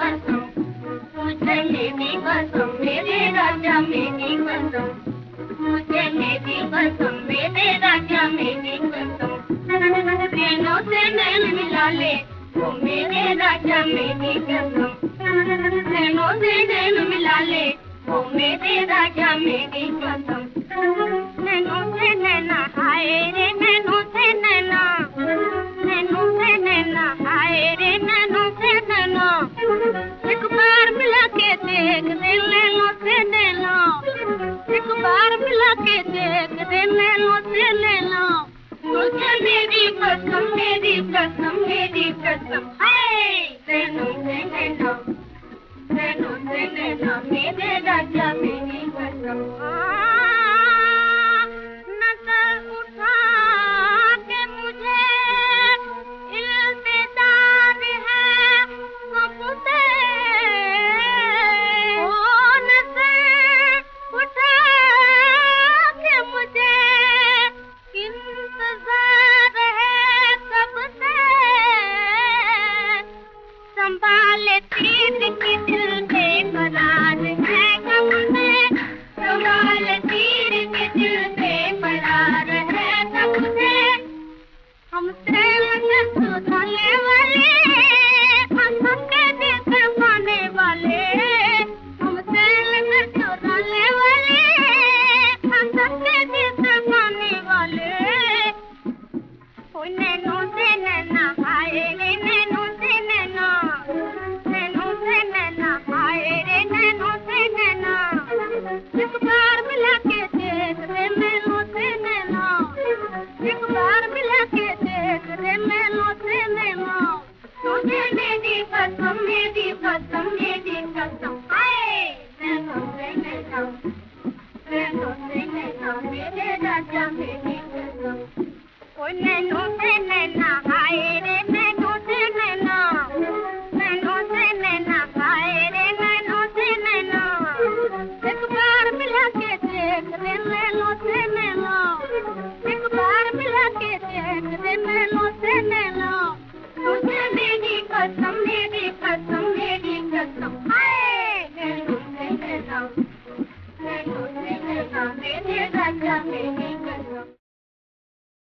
कसम, तुझे मेरी कसम मेरे राजा मेरी कसम, तुझे मेरी कसम मेरे राजा मेरी कसम। नैनों से नैन मिला ले ओ मेरे राजा मेरी कसम, नैनों से नैन मिला ले ओ मेरे राजा मेरी कसम। नैनों से नैना हाय रे नैनों से नैना, नैनों से नैना हाय रे नैनों से नैना, एक बार मिला के देख दे नैनों से नैना, एक बार मिला के देख दे नैनों से नैना। तुझे मेरी कसम मेरी कसम मेरी कसम हाय, नैनों से नैना, नैनों से नैना मेरे राजा मेरी कसम। नजर उठा के मुझे इल्तिजार है सबसे, ओ नजर उठा के मुझे इंतजार है सबसे, संभाले तीर की दिल बेकरार है गम से, संभाले तीर की दिल बेकरार है गम से। हमसे नजर चुराने वाले, हमसे दिल करवाने वाले, हमसे नजर चुराने वाले, हमसे दिल करवाने वाले। ओ नैनों से नैना हाय रे नैनों से नैना, नैनों से नैना हाय रे नैनों से नैना, एक बार मिला के देख रे नैनों से नैना, एक बार मिला के देख रे नैनों से नैना। तुझे मेरी कसम मेरी कसम मेरी कसम हाय, नैनों से नैना, नैनों से नैना मेरे राजा मेरी कसम। ओ नैनों से नैना हाय रे नैनों से नैना, नैनों से नैना हाय रे नैनों से नैना, एक बार मिला के देख रे नैनों से नैना, एक बार मिला के देख रे नैनों से नैना। तुझे मेरी कसम मेरी कसम मेरी कसम हाय, नैनों से नैना, नैनों से नैना मेरे राजा मेरी